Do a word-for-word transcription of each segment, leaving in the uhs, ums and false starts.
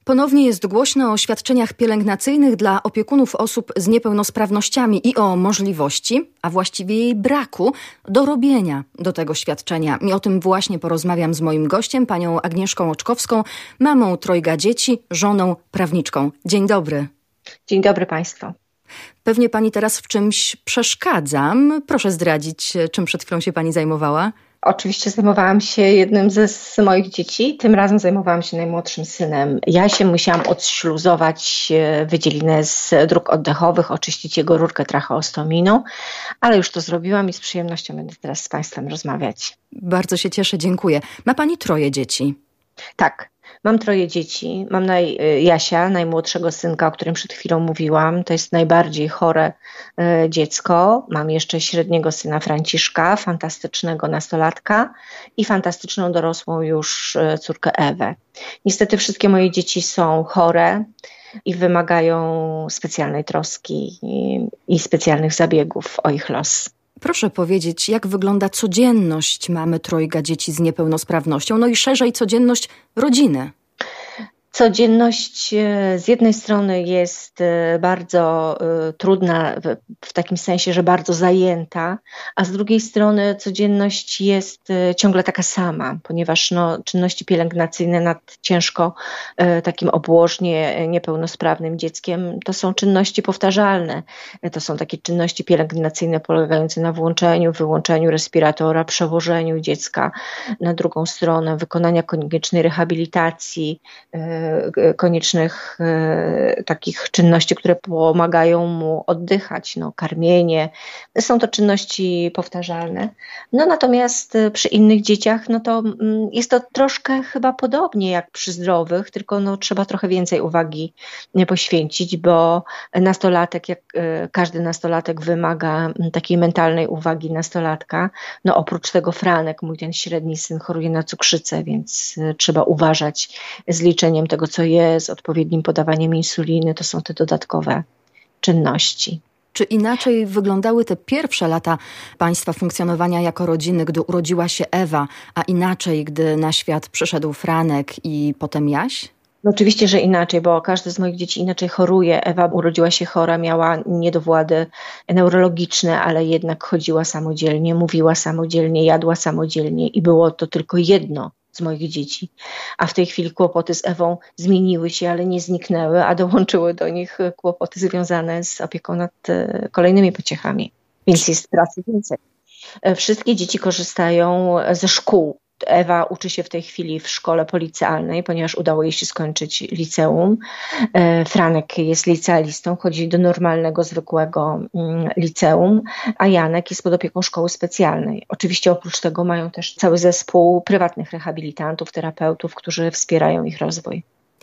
Ponownie jest głośno o świadczeniach pielęgnacyjnych dla opiekunów osób z niepełnosprawnościami i o możliwości, a właściwie jej braku, dorobienia do tego świadczenia. I o tym właśnie porozmawiam z moim gościem, panią Agnieszką Oczkowską, mamą trojga dzieci, żoną, prawniczką. Dzień dobry. Dzień dobry Państwu. Pewnie pani teraz w czymś przeszkadzam. Proszę zdradzić, czym przed chwilą się pani zajmowała. Oczywiście zajmowałam się jednym ze z moich dzieci. Tym razem zajmowałam się najmłodszym synem Jasiem. Musiałam odśluzować wydzielinę z dróg oddechowych, oczyścić jego rurkę tracheostominą, ale już to zrobiłam i z przyjemnością będę teraz z Państwem rozmawiać. Bardzo się cieszę, dziękuję. Ma pani troje dzieci? Tak. Mam troje dzieci. Mam naj, Jasia, najmłodszego synka, o którym przed chwilą mówiłam. To jest najbardziej chore y, dziecko. Mam jeszcze średniego syna Franciszka, fantastycznego nastolatka i fantastyczną dorosłą już y, córkę Ewę. Niestety wszystkie moje dzieci są chore i wymagają specjalnej troski i, i specjalnych zabiegów o ich los. Proszę powiedzieć, jak wygląda codzienność mamy trojga dzieci z niepełnosprawnością, no i szerzej codzienność rodziny? Codzienność z jednej strony jest bardzo trudna w takim sensie, że bardzo zajęta, a z drugiej strony codzienność jest ciągle taka sama, ponieważ no, czynności pielęgnacyjne nad ciężko takim obłożnie niepełnosprawnym dzieckiem to są czynności powtarzalne. To są takie czynności pielęgnacyjne polegające na włączeniu, wyłączeniu respiratora, przełożeniu dziecka na drugą stronę, wykonania koniecznej rehabilitacji, koniecznych e, takich czynności, które pomagają mu oddychać, no, karmienie. Są to czynności powtarzalne. No natomiast przy innych dzieciach, no to mm, jest to troszkę chyba podobnie jak przy zdrowych, tylko no, trzeba trochę więcej uwagi poświęcić, bo nastolatek, jak e, każdy nastolatek wymaga takiej mentalnej uwagi nastolatka. No oprócz tego Franek, mój ten średni syn, choruje na cukrzycę, więc e, trzeba uważać z liczeniem tego, co jest, odpowiednim podawaniem insuliny, to są te dodatkowe czynności. Czy inaczej wyglądały te pierwsze lata państwa funkcjonowania jako rodziny, gdy urodziła się Ewa, a inaczej, gdy na świat przyszedł Franek i potem Jaś? No oczywiście, że inaczej, bo każde z moich dzieci inaczej choruje. Ewa urodziła się chora, miała niedowłady neurologiczne, ale jednak chodziła samodzielnie, mówiła samodzielnie, jadła samodzielnie i było to tylko jedno z moich dzieci. A w tej chwili kłopoty z Ewą zmieniły się, ale nie zniknęły, a dołączyły do nich kłopoty związane z opieką nad kolejnymi pociechami. Więc jest pracy więcej. Wszystkie dzieci korzystają ze szkół. Ewa uczy się w tej chwili w szkole policealnej, ponieważ udało jej się skończyć liceum. Franek jest licealistą, chodzi do normalnego, zwykłego liceum, a Janek jest pod opieką szkoły specjalnej. Oczywiście oprócz tego mają też cały zespół prywatnych rehabilitantów, terapeutów, którzy wspierają ich rozwój.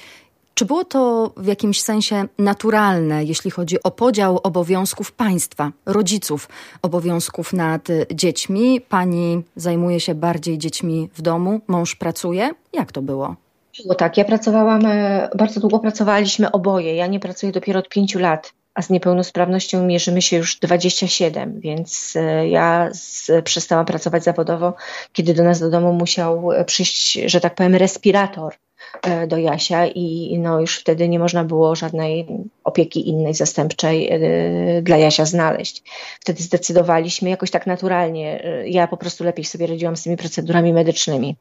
Czy było to w jakimś sensie naturalne, jeśli chodzi o podział obowiązków państwa, rodziców, obowiązków nad dziećmi? Pani zajmuje się bardziej dziećmi w domu, mąż pracuje. Jak to było? Było tak, ja pracowałam, bardzo długo pracowaliśmy oboje. Ja nie pracuję dopiero od pięciu lat, a z niepełnosprawnością mierzymy się już dwadzieścia siedem, więc ja z, przestałam pracować zawodowo, kiedy do nas do domu musiał przyjść, że tak powiem, respirator do Jasia i no już wtedy nie można było żadnej opieki innej zastępczej dla Jasia znaleźć. Wtedy zdecydowaliśmy jakoś tak naturalnie, ja po prostu lepiej sobie radziłam z tymi procedurami medycznymi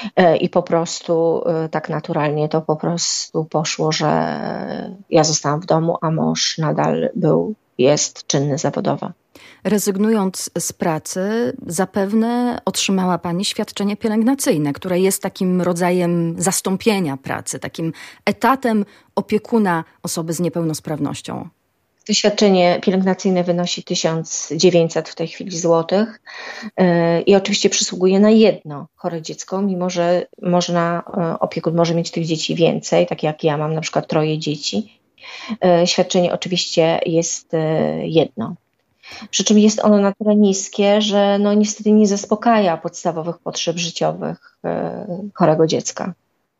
i po prostu tak naturalnie to po prostu poszło, że ja zostałam w domu, a mąż nadal był, jest czynny zawodowo. Rezygnując z pracy, zapewne otrzymała pani świadczenie pielęgnacyjne, które jest takim rodzajem zastąpienia pracy, takim etatem opiekuna osoby z niepełnosprawnością. To świadczenie pielęgnacyjne wynosi tysiąc dziewięćset w tej chwili złotych yy, i oczywiście przysługuje na jedno chore dziecko, mimo że można, yy, opiekun może mieć tych dzieci więcej, tak jak ja mam na przykład troje dzieci. Yy, świadczenie oczywiście jest yy, jedno. Przy czym jest ono na tyle niskie, że no niestety nie zaspokaja podstawowych potrzeb życiowych yy, chorego dziecka.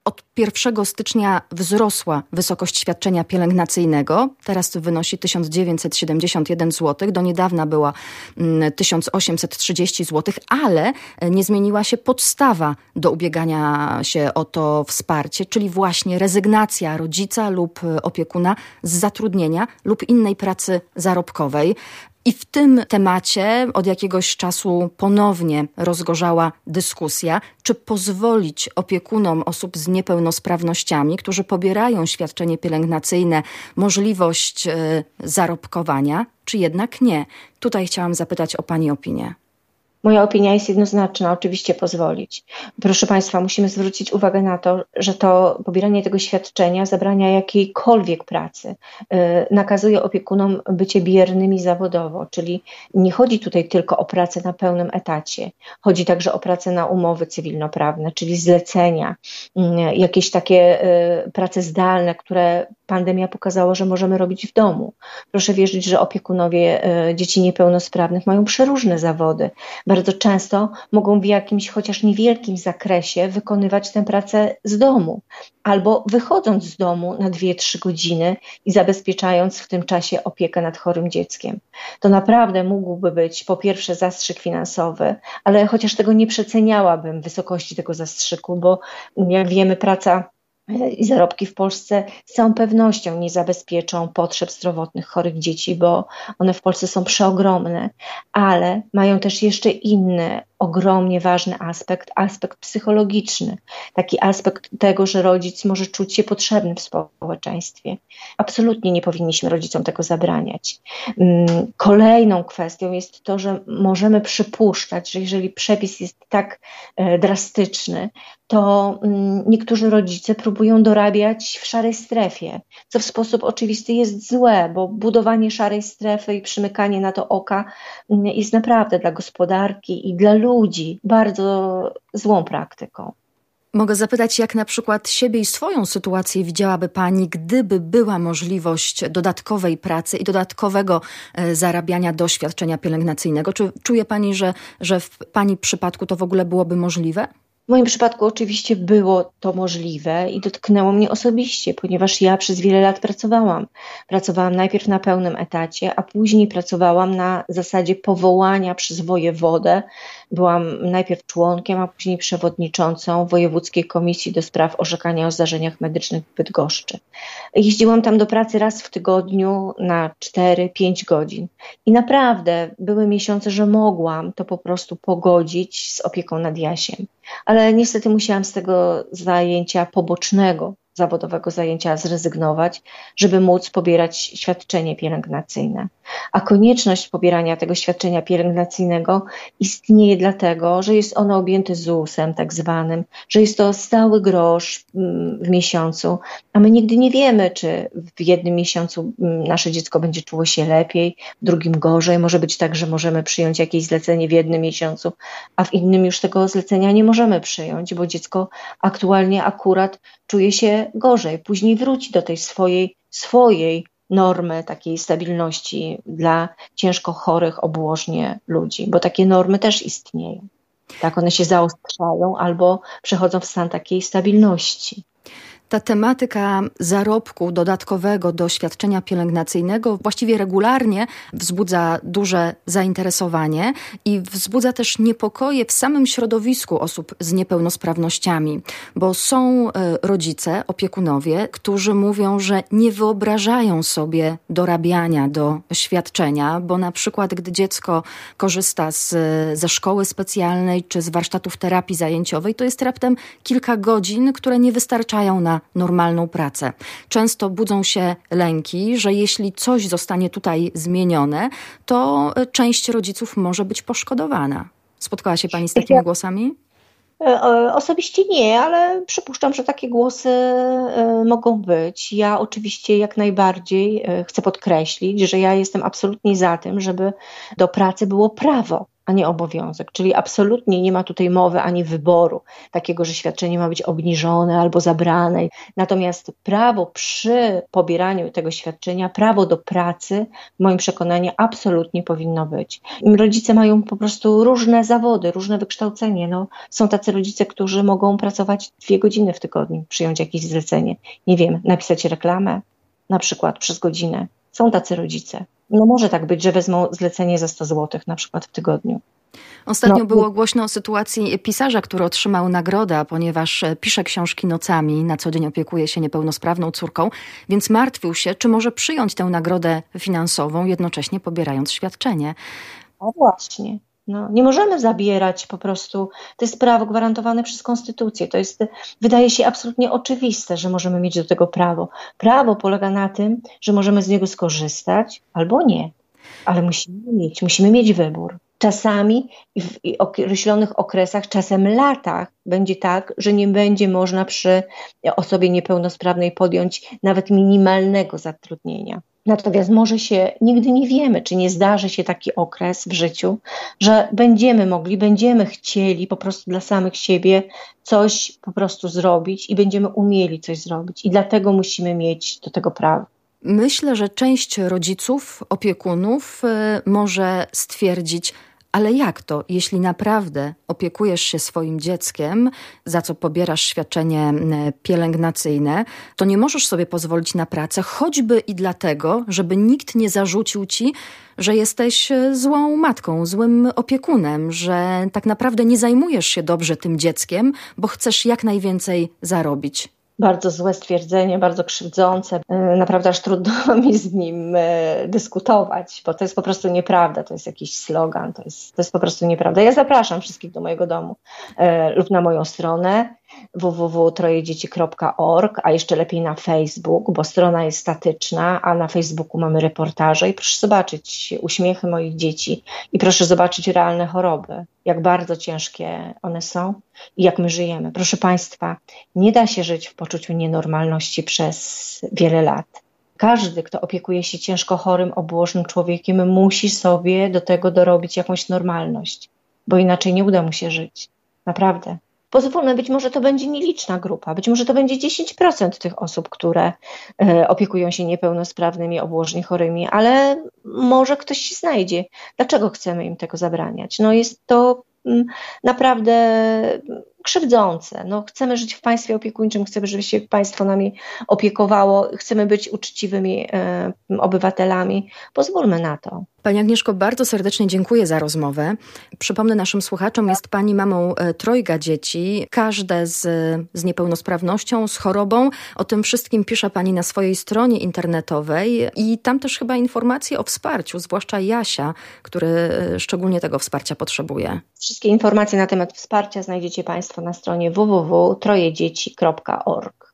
od pierwszego stycznia wzrosła wysokość świadczenia pielęgnacyjnego. Teraz wynosi tysiąc dziewięćset siedemdziesiąt jeden złotych. Do niedawna była tysiąc osiemset trzydzieści złotych, ale nie zmieniła się podstawa do ubiegania się o to wsparcie, czyli właśnie rezygnacja rodzica lub opiekuna z zatrudnienia lub innej pracy zarobkowej. I w tym temacie od jakiegoś czasu ponownie rozgorzała dyskusja, czy pozwolić opiekunom osób z niepełnosprawnościami, którzy pobierają świadczenie pielęgnacyjne, możliwość y, zarobkowania, czy jednak nie. Tutaj chciałam zapytać o Pani opinię. Moja opinia jest jednoznaczna, oczywiście pozwolić. Proszę Państwa, musimy zwrócić uwagę na to, że to pobieranie tego świadczenia zabrania jakiejkolwiek pracy. Yy, nakazuje opiekunom bycie biernymi zawodowo, czyli nie chodzi tutaj tylko o pracę na pełnym etacie. Chodzi także o pracę na umowy cywilnoprawne, czyli zlecenia, yy, jakieś takie yy, prace zdalne, które pandemia pokazała, że możemy robić w domu. Proszę wierzyć, że opiekunowie yy, dzieci niepełnosprawnych mają przeróżne zawody. Bardzo często mogą w jakimś chociaż niewielkim zakresie wykonywać tę pracę z domu albo wychodząc z domu na dwie trzy godziny i zabezpieczając w tym czasie opiekę nad chorym dzieckiem. To naprawdę mógłby być po pierwsze zastrzyk finansowy, ale chociaż tego nie przeceniałabym wysokości tego zastrzyku, bo jak wiemy praca i zarobki w Polsce z całą pewnością nie zabezpieczą potrzeb zdrowotnych chorych dzieci, bo one w Polsce są przeogromne, ale mają też jeszcze inny, ogromnie ważny aspekt, aspekt psychologiczny. Taki aspekt tego, że rodzic może czuć się potrzebny w społeczeństwie. Absolutnie nie powinniśmy rodzicom tego zabraniać. Kolejną kwestią jest to, że możemy przypuszczać, że jeżeli przepis jest tak e, drastyczny, to mm, niektórzy rodzice próbują dorabiać w szarej strefie, co w sposób oczywisty jest złe, bo budowanie szarej strefy i przymykanie na to oka mm, jest naprawdę dla gospodarki i dla ludzi bardzo złą praktyką. Mogę zapytać, jak na przykład siebie i swoją sytuację widziałaby Pani, gdyby była możliwość dodatkowej pracy i dodatkowego e, zarabiania do świadczenia pielęgnacyjnego? Czy czuje Pani, że, że w Pani przypadku to w ogóle byłoby możliwe? W moim przypadku oczywiście było to możliwe i dotknęło mnie osobiście, ponieważ ja przez wiele lat pracowałam. Pracowałam najpierw na pełnym etacie, a później pracowałam na zasadzie powołania przez wojewodę. Byłam najpierw członkiem, a później przewodniczącą Wojewódzkiej Komisji do Spraw Orzekania o Zdarzeniach Medycznych w Bydgoszczy. Jeździłam tam do pracy raz w tygodniu na cztery pięć godzin. I naprawdę były miesiące, że mogłam to po prostu pogodzić z opieką nad Jasiem. Ale niestety musiałam z tego zajęcia pobocznego, zawodowego zajęcia zrezygnować, żeby móc pobierać świadczenie pielęgnacyjne. A konieczność pobierania tego świadczenia pielęgnacyjnego istnieje dlatego, że jest ono objęte zusem tak zwanym, że jest to stały grosz w miesiącu, a my nigdy nie wiemy, czy w jednym miesiącu nasze dziecko będzie czuło się lepiej, w drugim gorzej. Może być tak, że możemy przyjąć jakieś zlecenie w jednym miesiącu, a w innym już tego zlecenia nie możemy przyjąć, bo dziecko aktualnie akurat czuje się gorzej. Później wróci do tej swojej, swojej normy takiej stabilności dla ciężko chorych obłożnie ludzi, bo takie normy też istnieją. Tak, one się zaostrzają albo przechodzą w stan takiej stabilności. Ta tematyka zarobku dodatkowego do świadczenia pielęgnacyjnego właściwie regularnie wzbudza duże zainteresowanie i wzbudza też niepokoje w samym środowisku osób z niepełnosprawnościami, bo są rodzice, opiekunowie, którzy mówią, że nie wyobrażają sobie dorabiania do świadczenia, bo na przykład gdy dziecko korzysta z, ze szkoły specjalnej czy z warsztatów terapii zajęciowej, to jest raptem kilka godzin, które nie wystarczają na normalną pracę. Często budzą się lęki, że jeśli coś zostanie tutaj zmienione, to część rodziców może być poszkodowana. Spotkała się Pani z takimi głosami? Osobiście nie, ale przypuszczam, że takie głosy mogą być. Ja oczywiście jak najbardziej chcę podkreślić, że ja jestem absolutnie za tym, żeby do pracy było prawo. a nie obowiązek. Czyli absolutnie nie ma tutaj mowy ani wyboru takiego, że świadczenie ma być obniżone albo zabrane. Natomiast prawo przy pobieraniu tego świadczenia, prawo do pracy, w moim przekonaniu absolutnie powinno być. Rodzice mają po prostu różne zawody, różne wykształcenie. No, są tacy rodzice, którzy mogą pracować dwie godziny w tygodniu, przyjąć jakieś zlecenie. Nie wiem, napisać reklamę na przykład przez godzinę. Są tacy rodzice. No może tak być, że wezmą zlecenie za sto złotych na przykład w tygodniu. Ostatnio no, było głośno o sytuacji pisarza, który otrzymał nagrodę, ponieważ pisze książki nocami, na co dzień opiekuje się niepełnosprawną córką, więc martwił się, czy może przyjąć tę nagrodę finansową, jednocześnie pobierając świadczenie. No właśnie. No, nie możemy zabierać po prostu, to jest prawo gwarantowane przez konstytucję, to jest, wydaje się absolutnie oczywiste, że możemy mieć do tego prawo. Prawo polega na tym, że możemy z niego skorzystać albo nie, ale musimy mieć, musimy mieć wybór. Czasami w określonych okresach, czasem latach będzie tak, że nie będzie można przy osobie niepełnosprawnej podjąć nawet minimalnego zatrudnienia. Natomiast może się, nigdy nie wiemy, czy nie zdarzy się taki okres w życiu, że będziemy mogli, będziemy chcieli po prostu dla samych siebie coś po prostu zrobić i będziemy umieli coś zrobić. I dlatego musimy mieć do tego prawo. Myślę, że część rodziców, opiekunów może stwierdzić, ale jak to, jeśli naprawdę opiekujesz się swoim dzieckiem, za co pobierasz świadczenie pielęgnacyjne, to nie możesz sobie pozwolić na pracę, choćby i dlatego, żeby nikt nie zarzucił ci, że jesteś złą matką, złym opiekunem, że tak naprawdę nie zajmujesz się dobrze tym dzieckiem, bo chcesz jak najwięcej zarobić. Bardzo złe stwierdzenie, bardzo krzywdzące. Naprawdę aż trudno mi z nim dyskutować, bo to jest po prostu nieprawda, to jest jakiś slogan, to jest, to jest po prostu nieprawda. Ja zapraszam wszystkich do mojego domu lub na moją stronę w w w kropka trojedzieci kropka org, a jeszcze lepiej na Facebook, bo strona jest statyczna, a na Facebooku mamy reportaże i proszę zobaczyć uśmiechy moich dzieci i proszę zobaczyć realne choroby, jak bardzo ciężkie one są i jak my żyjemy. Proszę Państwa, nie da się żyć w poczuciu nienormalności przez wiele lat. Każdy, kto opiekuje się ciężko chorym, obłożnym człowiekiem, musi sobie do tego dorobić jakąś normalność, bo inaczej nie uda mu się żyć. Naprawdę. Pozwólmy, być może to będzie nieliczna grupa, być może to będzie dziesięć procent tych osób, które e, opiekują się niepełnosprawnymi, obłożnie chorymi, ale może ktoś się znajdzie. Dlaczego chcemy im tego zabraniać? No jest to mm, naprawdę krzywdzące. No, chcemy żyć w państwie opiekuńczym, chcemy, żeby się państwo nami opiekowało, chcemy być uczciwymi e, obywatelami. Pozwólmy na to. Pani Agnieszko, bardzo serdecznie dziękuję za rozmowę. Przypomnę naszym słuchaczom, jest Pani mamą trojga dzieci, każde z, z niepełnosprawnością, z chorobą. O tym wszystkim pisze Pani na swojej stronie internetowej i tam też chyba informacje o wsparciu, zwłaszcza Jasia, który szczególnie tego wsparcia potrzebuje. Wszystkie informacje na temat wsparcia znajdziecie Państwo na stronie w w w kropka trojedzieci kropka org.